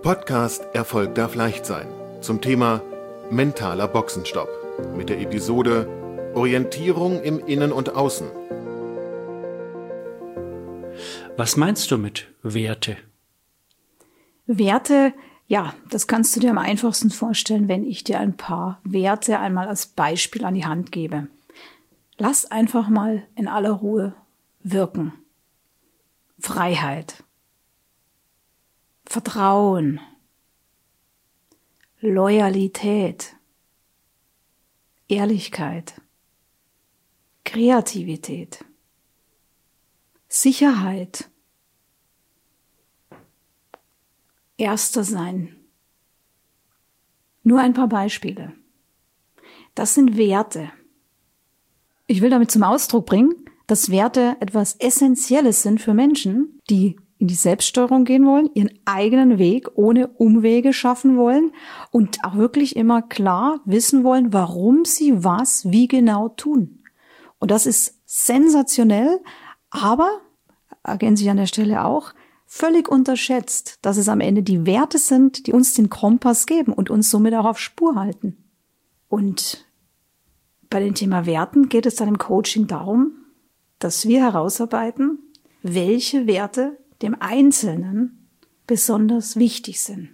Podcast Erfolg darf leicht sein zum Thema mentaler Boxenstopp mit der Episode Orientierung im Innen und Außen. Was meinst du mit Werte? Werte, ja, das kannst du dir am einfachsten vorstellen, wenn ich dir ein paar Werte einmal als Beispiel an die Hand gebe. Lass einfach mal in aller Ruhe wirken. Freiheit, Vertrauen, Loyalität, Ehrlichkeit, Kreativität, Sicherheit, Erster sein. Nur ein paar Beispiele. Das sind Werte. Ich will damit zum Ausdruck bringen, dass Werte etwas Essentielles sind für Menschen, die in die Selbststeuerung gehen wollen, ihren eigenen Weg ohne Umwege schaffen wollen und auch wirklich immer klar wissen wollen, warum sie was wie genau tun. Und das ist sensationell, aber, ergänze ich an der Stelle auch, völlig unterschätzt, dass es am Ende die Werte sind, die uns den Kompass geben und uns somit auch auf Spur halten. Und bei dem Thema Werten geht es dann im Coaching darum, dass wir herausarbeiten, welche Werte dem Einzelnen besonders wichtig sind.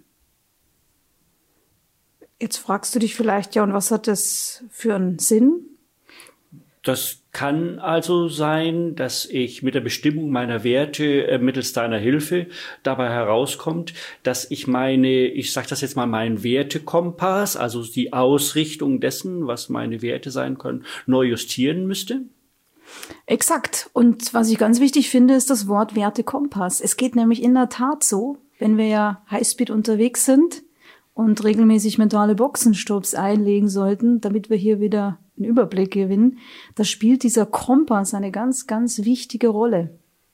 Jetzt fragst du dich vielleicht, ja, und was hat das für einen Sinn? Das kann also sein, dass ich mit der Bestimmung meiner Werte mittels deiner Hilfe dabei herauskommt, dass ich sage das jetzt mal, meinen Wertekompass, also die Ausrichtung dessen, was meine Werte sein können, neu justieren müsste? Exakt. Und was ich ganz wichtig finde, ist das Wort Wertekompass. Es geht nämlich in der Tat so, wenn wir ja Highspeed unterwegs sind und regelmäßig mentale Boxenstopps einlegen sollten, damit wir hier wieder einen Überblick gewinnen, da spielt dieser Kompass eine ganz, ganz wichtige Rolle.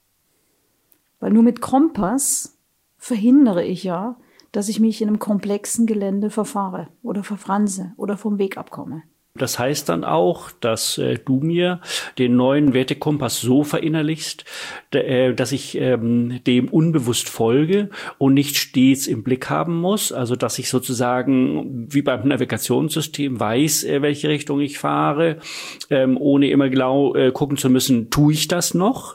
Weil nur mit Kompass verhindere ich ja, dass ich mich in einem komplexen Gelände verfahre oder verfranse oder vom Weg abkomme. Das heißt dann auch, dass du mir den neuen Wertekompass so verinnerlichst, dass ich dem unbewusst folge und nicht stets im Blick haben muss. Also dass ich sozusagen wie beim Navigationssystem weiß, welche Richtung ich fahre, ohne immer genau gucken zu müssen, tue ich das noch?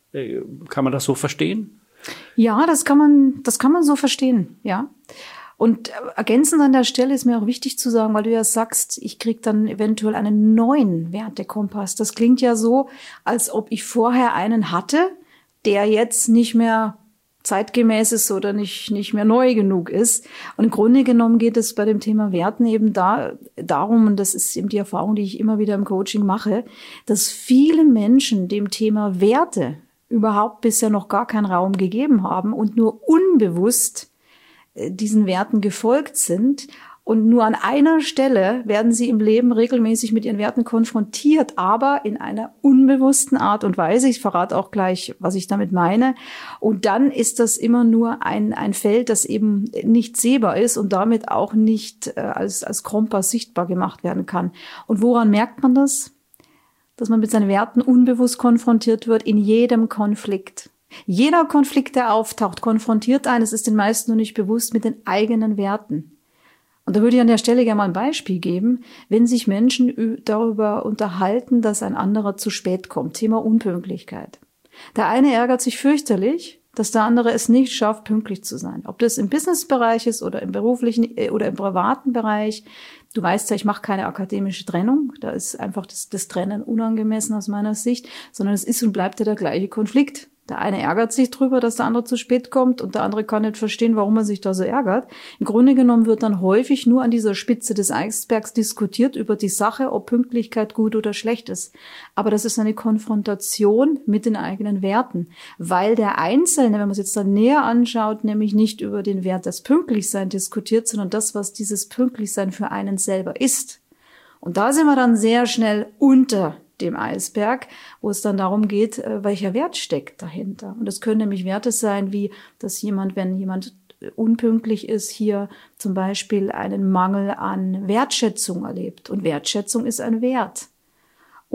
Kann man das so verstehen? Ja, das kann man so verstehen, ja. Und ergänzend an der Stelle ist mir auch wichtig zu sagen, weil du ja sagst, ich krieg dann eventuell einen neuen Wertekompass. Das klingt ja so, als ob ich vorher einen hatte, der jetzt nicht mehr zeitgemäß ist oder nicht mehr neu genug ist. Und im Grunde genommen geht es bei dem Thema Werten eben darum, und das ist eben die Erfahrung, die ich immer wieder im Coaching mache, dass viele Menschen dem Thema Werte überhaupt bisher noch gar keinen Raum gegeben haben und nur unbewusst diesen Werten gefolgt sind. Und nur an einer Stelle werden sie im Leben regelmäßig mit ihren Werten konfrontiert, aber in einer unbewussten Art und Weise. Ich verrate auch gleich, was ich damit meine. Und dann ist das immer nur ein Feld, das eben nicht sehbar ist und damit auch nicht als Kompass sichtbar gemacht werden kann. Und woran merkt man das? Dass man mit seinen Werten unbewusst konfrontiert wird in jedem Konflikt. Jeder Konflikt, der auftaucht, konfrontiert einen, es ist den meisten nur nicht bewusst, mit den eigenen Werten. Und da würde ich an der Stelle gerne mal ein Beispiel geben, wenn sich Menschen darüber unterhalten, dass ein anderer zu spät kommt. Thema Unpünktlichkeit. Der eine ärgert sich fürchterlich, dass der andere es nicht schafft, pünktlich zu sein. Ob das im Businessbereich ist oder im beruflichen oder im privaten Bereich. Du weißt ja, ich mache keine akademische Trennung. Da ist einfach das Trennen unangemessen aus meiner Sicht, sondern es ist und bleibt ja der gleiche Konflikt. Der eine ärgert sich drüber, dass der andere zu spät kommt und der andere kann nicht verstehen, warum er sich da so ärgert. Im Grunde genommen wird dann häufig nur an dieser Spitze des Eisbergs diskutiert über die Sache, ob Pünktlichkeit gut oder schlecht ist. Aber das ist eine Konfrontation mit den eigenen Werten, weil der Einzelne, wenn man es jetzt dann näher anschaut, nämlich nicht über den Wert des Pünktlichsein diskutiert, sondern das, was dieses Pünktlichsein für einen selber ist. Und da sind wir dann sehr schnell unter dem Eisberg, wo es dann darum geht, welcher Wert steckt dahinter. Und das können nämlich Werte sein, wie, dass wenn jemand unpünktlich ist, hier zum Beispiel einen Mangel an Wertschätzung erlebt. Und Wertschätzung ist ein Wert.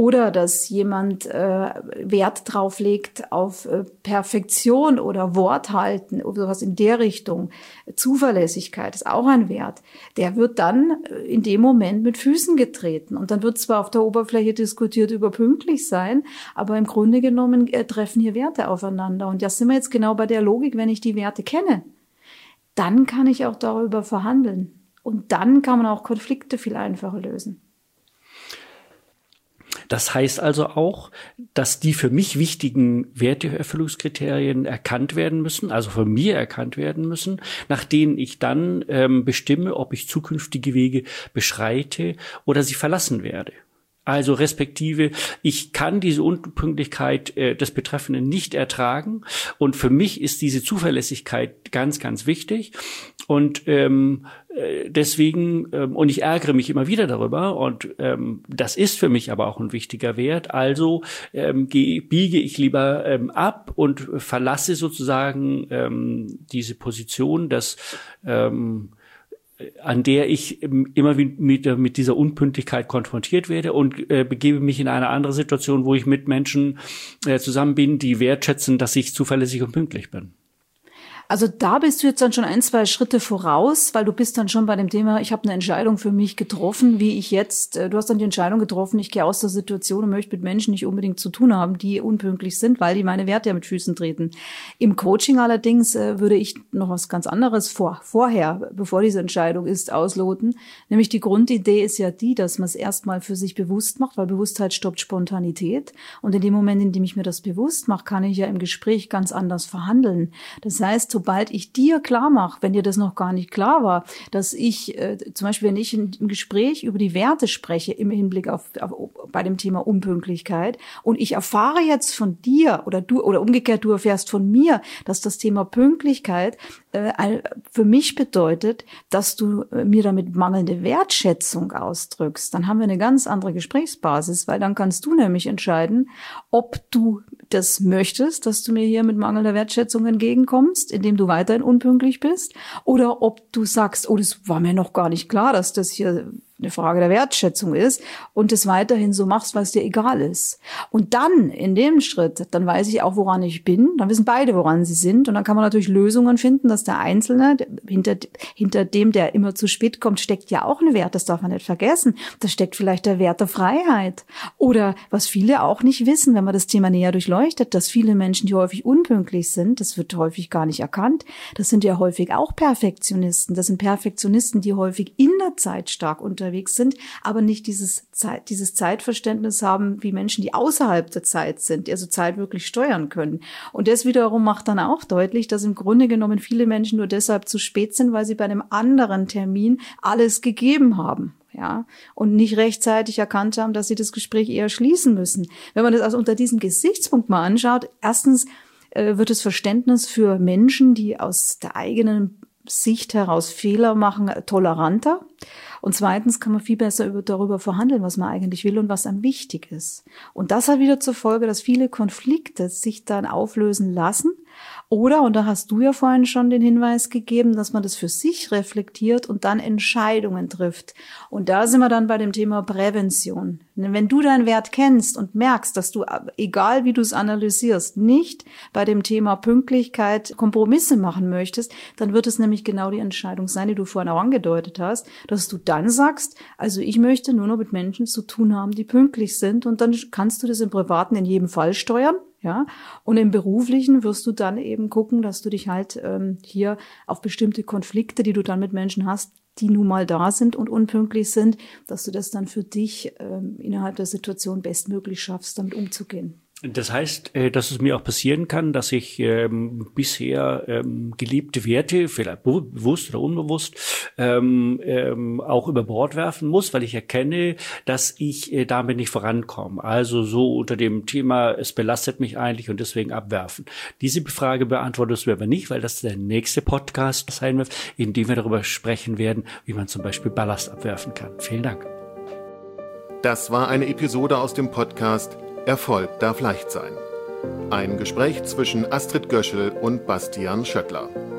Oder dass jemand Wert drauf legt auf Perfektion oder Worthalten oder sowas in der Richtung. Zuverlässigkeit ist auch ein Wert. Der wird dann in dem Moment mit Füßen getreten. Und dann wird zwar auf der Oberfläche diskutiert über pünktlich sein, aber im Grunde genommen treffen hier Werte aufeinander. Und da sind wir jetzt genau bei der Logik, wenn ich die Werte kenne, dann kann ich auch darüber verhandeln. Und dann kann man auch Konflikte viel einfacher lösen. Das heißt also auch, dass die für mich wichtigen Werteerfüllungskriterien erkannt werden müssen, also von mir erkannt werden müssen, nach denen ich dann bestimme, ob ich zukünftige Wege beschreite oder sie verlassen werde. Also respektive, ich kann diese Unpünktlichkeit des Betreffenden nicht ertragen und für mich ist diese Zuverlässigkeit ganz, ganz wichtig und deswegen, und ich ärgere mich immer wieder darüber und das ist für mich aber auch ein wichtiger Wert, also biege ich lieber ab und verlasse sozusagen diese Position, dass an der ich immer mit dieser Unpünktlichkeit konfrontiert werde und begebe mich in eine andere Situation, wo ich mit Menschen zusammen bin, die wertschätzen, dass ich zuverlässig und pünktlich bin. Also da bist du jetzt dann schon 1-2 Schritte voraus, weil du bist dann schon bei dem Thema, ich habe eine Entscheidung für mich getroffen, wie ich jetzt, du hast dann die Entscheidung getroffen, ich gehe aus der Situation und möchte mit Menschen nicht unbedingt zu tun haben, die unpünktlich sind, weil die meine Werte ja mit Füßen treten. Im Coaching allerdings würde ich noch was ganz anderes vorher, bevor diese Entscheidung ist, ausloten. Nämlich die Grundidee ist ja die, dass man es erstmal für sich bewusst macht, weil Bewusstheit stoppt Spontanität. Und in dem Moment, in dem ich mir das bewusst mache, kann ich ja im Gespräch ganz anders verhandeln. Das heißt, sobald ich dir klar mache, wenn dir das noch gar nicht klar war, dass ich, zum Beispiel, wenn ich im Gespräch über die Werte spreche, im Hinblick auf bei dem Thema Unpünktlichkeit, und ich erfahre jetzt von dir oder du, oder umgekehrt, du erfährst von mir, dass das Thema Pünktlichkeit für mich bedeutet, dass du mir damit mangelnde Wertschätzung ausdrückst, dann haben wir eine ganz andere Gesprächsbasis, weil dann kannst du nämlich entscheiden, ob du das möchtest, dass du mir hier mit mangelnder Wertschätzung entgegenkommst, indem du weiterhin unpünktlich bist, oder ob du sagst, oh, das war mir noch gar nicht klar, dass das hier eine Frage der Wertschätzung ist und es weiterhin so machst, weil es dir egal ist. Und dann, in dem Schritt, dann weiß ich auch, woran ich bin, dann wissen beide, woran sie sind, und dann kann man natürlich Lösungen finden, dass der Einzelne, hinter dem, der immer zu spät kommt, steckt ja auch ein Wert, das darf man nicht vergessen. Da steckt vielleicht der Wert der Freiheit. Oder, was viele auch nicht wissen, wenn man das Thema näher durchleuchtet, dass viele Menschen, die häufig unpünktlich sind, das wird häufig gar nicht erkannt, das sind ja häufig auch Perfektionisten. Das sind Perfektionisten, die häufig in der Zeit stark unterwegs sind, aber nicht dieses Zeitverständnis haben, wie Menschen, die außerhalb der Zeit sind, die also Zeit wirklich steuern können. Und das wiederum macht dann auch deutlich, dass im Grunde genommen viele Menschen nur deshalb zu spät sind, weil sie bei einem anderen Termin alles gegeben haben. Ja, und nicht rechtzeitig erkannt haben, dass sie das Gespräch eher schließen müssen. Wenn man das also unter diesem Gesichtspunkt mal anschaut, erstens wird das Verständnis für Menschen, die aus der eigenen Sicht heraus Fehler machen, toleranter. Und zweitens kann man viel besser darüber verhandeln, was man eigentlich will und was einem wichtig ist. Und das hat wieder zur Folge, dass viele Konflikte sich dann auflösen lassen. Oder, und da hast du ja vorhin schon den Hinweis gegeben, dass man das für sich reflektiert und dann Entscheidungen trifft. Und da sind wir dann bei dem Thema Prävention. Wenn du deinen Wert kennst und merkst, dass du, egal wie du es analysierst, nicht bei dem Thema Pünktlichkeit Kompromisse machen möchtest, dann wird es nämlich genau die Entscheidung sein, die du vorhin auch angedeutet hast, dass du dann sagst, also ich möchte nur noch mit Menschen zu tun haben, die pünktlich sind, und dann kannst du das im Privaten in jedem Fall steuern. Ja, und im Beruflichen wirst du dann eben gucken, dass du dich halt hier auf bestimmte Konflikte, die du dann mit Menschen hast, die nun mal da sind und unpünktlich sind, dass du das dann für dich innerhalb der Situation bestmöglich schaffst, damit umzugehen. Das heißt, dass es mir auch passieren kann, dass ich bisher gelebte Werte, vielleicht bewusst oder unbewusst, auch über Bord werfen muss, weil ich erkenne, dass ich damit nicht vorankomme. Also so unter dem Thema, es belastet mich eigentlich und deswegen abwerfen. Diese Frage beantwortest du aber nicht, weil das der nächste Podcast sein wird, in dem wir darüber sprechen werden, wie man zum Beispiel Ballast abwerfen kann. Vielen Dank. Das war eine Episode aus dem Podcast Erfolg darf leicht sein. Ein Gespräch zwischen Astrid Göschel und Bastian Schöttler.